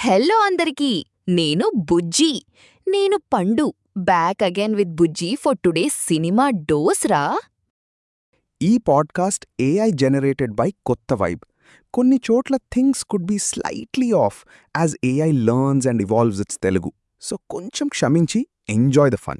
Hello అందరికీ. నేను బుజ్జి. నేను Pandu. Back again with Bujji for today's cinema dose రా. ఈ podcast AI generated by Kotha vibe. కొన్ని చోట్ల things could be slightly off as AI learns and evolves its Telugu. So కొంచెం క్షమించి ఎంజాయ్ ద ఫన్.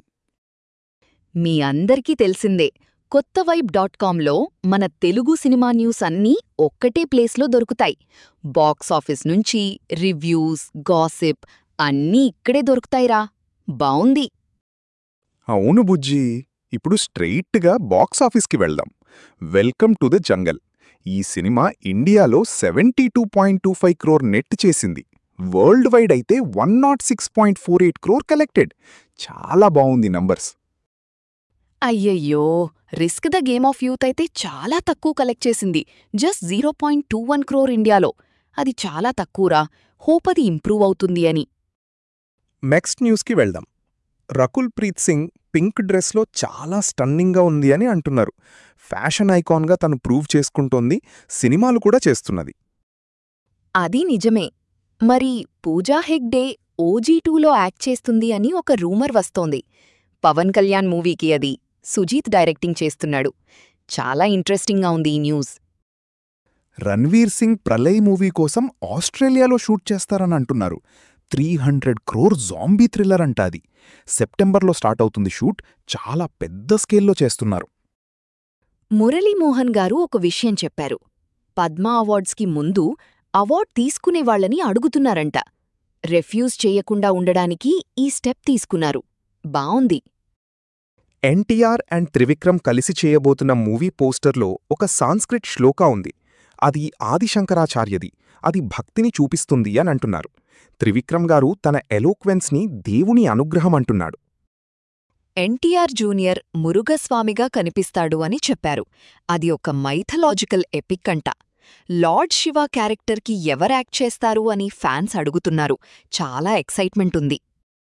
మీ అందరికీ తెలిసిందే, కొత్తవైబ్.కామ్లో మన తెలుగు సినిమా న్యూస్ అన్నీ ఒక్కటే ప్లేస్లో దొరుకుతాయి. బాక్స్ ఆఫీస్ నుంచి రివ్యూస్, గాసిప్ అన్నీ ఇక్కడే దొరుకుతాయిరా. బావుంది. అవును బుజ్జి, ఇప్పుడు స్ట్రెయిట్గా బాక్స్ ఆఫీస్కి వెళ్దాం. Welcome to the jungle. ఈ సినిమా ఇండియాలో 72.25 క్రోర్ నెట్ చేసింది. వరల్డ్ వైడ్ అయితే 106.48 క్రోర్ కలెక్టెడ్. చాలా బావుంది నంబర్స్. అయ్యయ్యో, risk the game of youth అయితే చాలా తక్కువ కలెక్ట్ చేసింది. జస్ట్ 0.21 క్రోర్ ఇండియాలో. అది చాలా తక్కువరా. హోప్ అది ఇంప్రూవ్ అవుతుంది అని. నెక్స్ట్ న్యూస్కి వెళ్దాం. రకుల్ ప్రీత్ సింగ్ పింక్ డ్రెస్లో చాలా స్టన్నింగ్గా ఉంది అని అంటున్నారు. ఫ్యాషన్ ఐకాన్గా తను ప్రూవ్ చేసుకుంటోంది, సినిమాలు కూడా చేస్తున్నది. అది నిజమే. మరి పూజా హెగ్డే OG2లో యాక్ట్ చేస్తుంది అని ఒక రూమర్ వస్తోంది. పవన్ కళ్యాణ్ మూవీకి అది. సుజీత్ డైరెక్టింగ్ చేస్తున్నాడు. చాలా ఇంట్రెస్టింగ్గా ఉంది ఈ న్యూస్. రణ్వీర్ సింగ్ ప్రళయ్ మూవీ కోసం ఆస్ట్రేలియాలో షూట్ చేస్తారని అంటున్నారు. 300 క్రోర్ జాంబీ థ్రిల్లర్ అంట అది. సెప్టెంబర్లో స్టార్ట్ అవుతుంది షూట్. చాలా పెద్ద స్కేల్లో చేస్తున్నారు. మురళీమోహన్ గారు ఒక విషయం చెప్పారు. పద్మ అవార్డ్స్కి ముందు అవార్డ్ తీసుకునేవాళ్లని అడుగుతున్నారంట. రెఫ్యూజ్ చెయ్యకుండా ఉండడానికి ఈ స్టెప్ తీసుకున్నారు. బావుంది. ఎన్టీఆర్ అండ్ త్రివిక్రమ్ కలిసి చేయబోతున్న మూవీ పోస్టర్లో ఒక సాంస్క్రిట్ శ్లోకా ఉంది. అది ఆదిశంకరాచార్యది. అది భక్తిని చూపిస్తుంది అని అంటున్నారు. త్రివిక్రమ్ గారు తన ఎలోక్వెన్స్ని దేవుని అనుగ్రహం అంటున్నాడు. ఎన్టీఆర్ జూనియర్ మురుగస్వామిగా కనిపిస్తాడు అని చెప్పారు. అది ఒక మైథలాజికల్ ఎపిక్ అంట. లార్డ్ శివ క్యారెక్టర్కి ఎవరు యాక్ట్ చేస్తారు అని ఫ్యాన్స్ అడుగుతున్నారు. చాలా ఎక్సైట్మెంట్ ఉంది.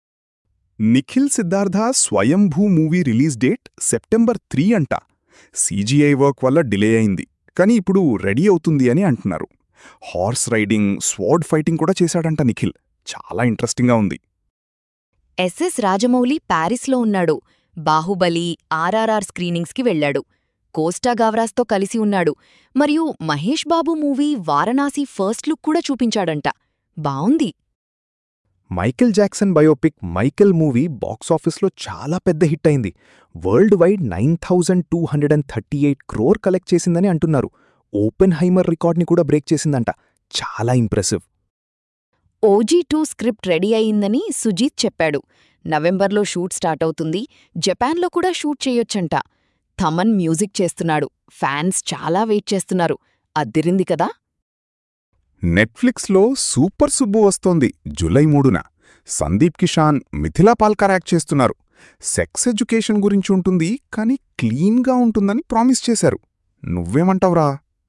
నిఖిల్ సిద్ధార్థ స్వయంభూ మూవీ రిలీజ్ డేట్ సెప్టెంబర్ 3 అంట. సీజీఐ వర్క్ వల్ల డిలే అయింది, కానీ ఇప్పుడు రెడీ అవుతుంది అని అంటున్నారు. హార్స్ రైడింగ్, స్వార్డ్ ఫైటింగ్ కూడా చేశాడంట నిఖిల్. చాలా ఇంట్రెస్టింగ్గా ఉంది. ఎస్ఎస్ రాజమౌళి ప్యారిస్లో ఉన్నాడు. బాహుబలి, RRR స్క్రీనింగ్స్కి వెళ్లాడు. కోస్టా గావ్రాస్తో కలిసి ఉన్నాడు. మరియు Mahesh Babu movie Varanasi first look కూడా చూపించాడంట. బావుంది. Michael Jackson biopic Michael movie బాక్సాఫీస్లో చాలా పెద్ద హిట్ అయింది. వరల్డ్ వైడ్ 9,238 క్రోర్ కలెక్ట్ చేసిందని అంటున్నారు. ఓపెన్ హైమర్ రికార్డ్ని కూడా బ్రేక్ చేసిందంట. చాలా ఇంప్రెసివ్. OG2 స్క్రిప్ట్ రెడీ అయిందని సుజీత్ చెప్పాడు. నవంబర్లో షూట్ స్టార్ట్ అవుతుంది. జపాన్లో కూడా షూట్ చేయొచ్చంట. థమన్ మ్యూజిక్ చేస్తున్నాడు. ఫ్యాన్స్ చాలా వెయిట్ చేస్తున్నారు. అద్దిరింది కదా. నెట్ఫ్లిక్స్లో సూపర్ సుబ్బు వస్తోంది జూలై 3న. సందీప్ కిషాన్, మిథిలా పాల్కర్ యాక్ట్ చేస్తున్నారు. సెక్స్ ఎడ్యుకేషన్ గురించి ఉంటుంది, కానీ క్లీన్గా ఉంటుందని ప్రామిస్ చేశారు. నువ్వేమంటావురా?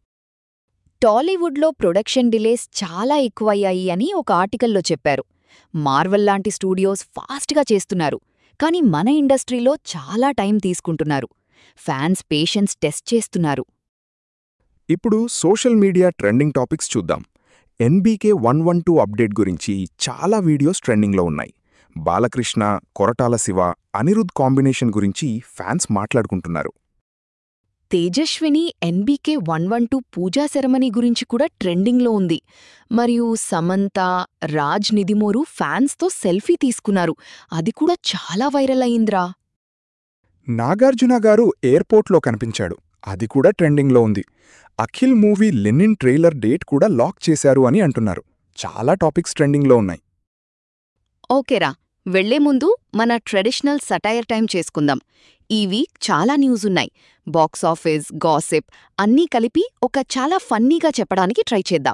టాలీవుడ్లో ప్రొడక్షన్ డిలేస్ చాలా ఎక్కువయ్యాయి అని ఒక ఆర్టికల్లో చెప్పారు. మార్వెల్ లాంటి స్టూడియోస్ ఫాస్ట్గా చేస్తున్నారు, కానీ మన ఇండస్ట్రీలో చాలా టైం తీసుకుంటున్నారు. ఫ్యాన్స్ పేషెన్స్ టెస్ట్ చేస్తున్నారు. ఇప్పుడు సోషల్ మీడియా ట్రెండింగ్ టాపిక్స్ చూద్దాం. NBK 112 అప్డేట్ గురించి చాలా వీడియోస్ ట్రెండింగ్లో ఉన్నాయి. బాలకృష్ణ, కొరటాల శివ, అనిరుద్ కాంబినేషన్ గురించి ఫ్యాన్స్ మాట్లాడుకుంటున్నారు. తేజస్విని NBK 112 పూజా సెరమనీ గురించి కూడా ట్రెండింగ్లో ఉంది. మరియు సమంత, రాజ్ నిదిమోరు ఫ్యాన్స్తో సెల్ఫీ తీసుకున్నారు. అది కూడా చాలా వైరల్ అయిందిరా. నాగార్జున గారు ఎయిర్పోర్ట్లో కనిపించాడు. అది కూడా ట్రెండింగ్లో ఉంది. Akhil movie Lenin trailer date కూడా లాక్ చేశారు అని అంటున్నారు. చాలా టాపిక్స్ ట్రెండింగ్లో ఉన్నాయి. ఓకేరా, వెళ్లే ముందు మన ట్రెడిషనల్ సటైర్ టైం చేసుకుందాం. ఈ వీక్ చాలా న్యూస్ ఉన్నాయి. బాక్స్ ఆఫీస్, గాసిప్ అన్నీ కలిపి ఒక చాలా ఫన్నీగా చెప్పడానికి ట్రై చేద్దాం.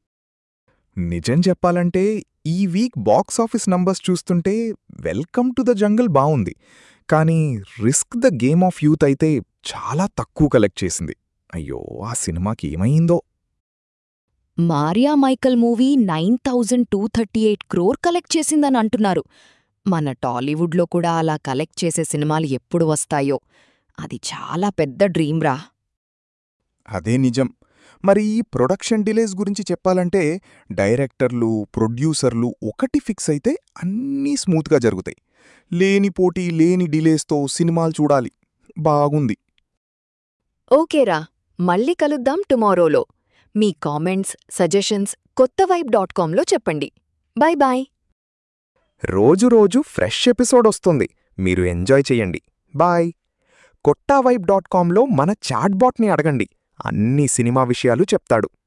నిజం చెప్పాలంటే ఈ వీక్ బాక్స్ ఆఫీస్ నంబర్స్ చూస్తుంటే వెల్కమ్ టు ద జంగల్ బావుంది, కానీ risk the game of youth అయితే చాలా తక్కువ కలెక్ట్ చేసింది. అయ్యో, ఆ సినిమాకి ఏమైందో. Maria Michael movie 9,238 crore collect చేసిందని అంటున్నారు. మన టాలీవుడ్లో కూడా అలా కలెక్ట్ చేసే సినిమాలు ఎప్పుడు వస్తాయో. అది చాలా పెద్ద డ్రీమ్రా. అదే నిజం. మరి ఈ ప్రొడక్షన్ డిలేస్ గురించి చెప్పాలంటే డైరెక్టర్లు ప్రొడ్యూసర్లు ఒకటి ఫిక్స్ అయితే అన్నీ స్మూత్గా జరుగుతాయి. లేని పోటీ లేని డిలేస్తో సినిమాలు చూడాలి. బాగుంది. ఓకేరా, మళ్ళీ కలుద్దాం టుమారోలో. మీ కామెంట్స్, సజెషన్స్ కొత్తవైబ్.కామ్లో చెప్పండి. Bye bye. రోజు ఫ్రెష్ ఎపిసోడ్ వస్తుంది. మీరు ఎంజాయ్ చెయ్యండి. బాయ్. కొట్టావైబ్.కామ్లో మన చాట్బాట్ని అడగండి. అన్ని సినిమా విషయాలు చెప్తాడు.